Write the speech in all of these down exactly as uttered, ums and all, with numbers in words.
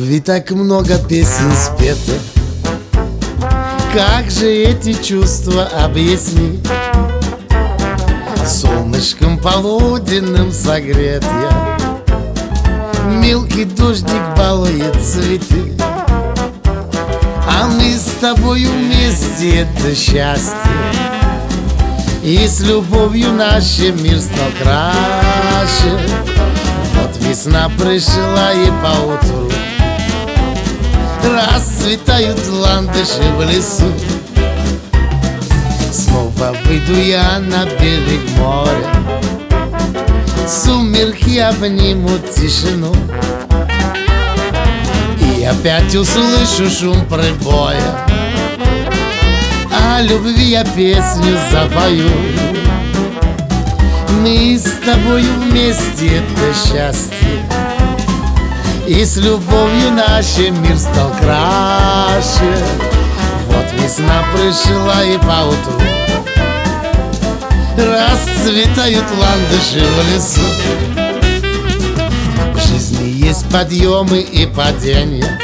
любви так много песен спето. Как же эти чувства объяснить? Солнышком полуденным согрет я, мелкий дождик балует цветы, а мы с тобою вместе, это счастье. И с любовью наш мир стал краше. Вот весна пришла и поутру расцветают ландыши в лесу. Снова выйду я на берег моря, сумерки обнимут тишину, и опять услышу шум прибоя, о любви я песню запою. Мы с тобою вместе, это счастье. И с любовью наш мир стал краше. Вот весна пришла и поутру расцветают ландыши в лесу. В жизни есть подъемы и падения,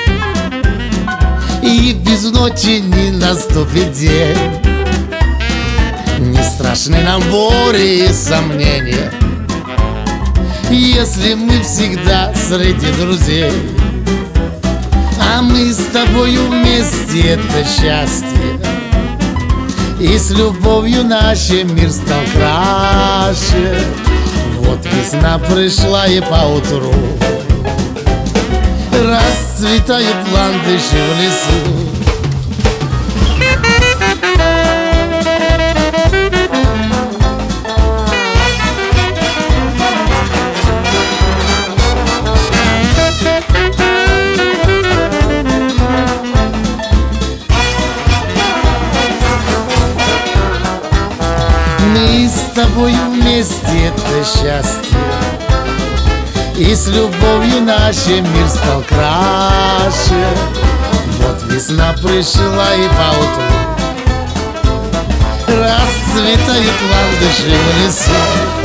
и без ночи не наступит день. Не страшны нам бури и сомнения, если мы всегда среди друзей. А мы с тобою вместе, это счастье. И с любовью наш мир стал краше. Вот весна пришла и поутру расцветают ландыши в лесу. Мы с тобою вместе, это счастье. И с любовью наш мир стал краше. Вот весна пришла и поутру расцветают ландыши в лесу.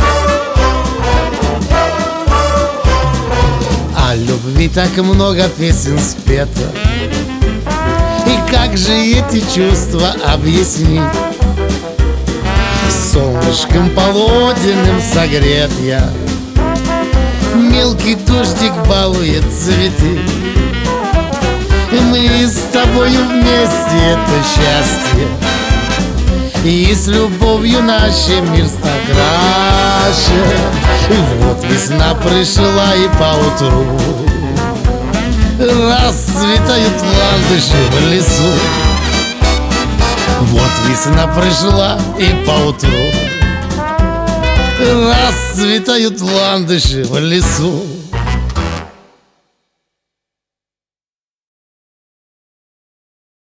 О любви так много песен спето, и как же эти чувства объяснить? Солнышком полуденным согрет я, мелкий дождик балует цветы. Мы с тобою вместе, это счастье. И с любовью наш мир стал краше. И вот весна пришла и поутру расцветают ландыши в лесу. Вот весна пришла и поутру расцветают ландыши в лесу.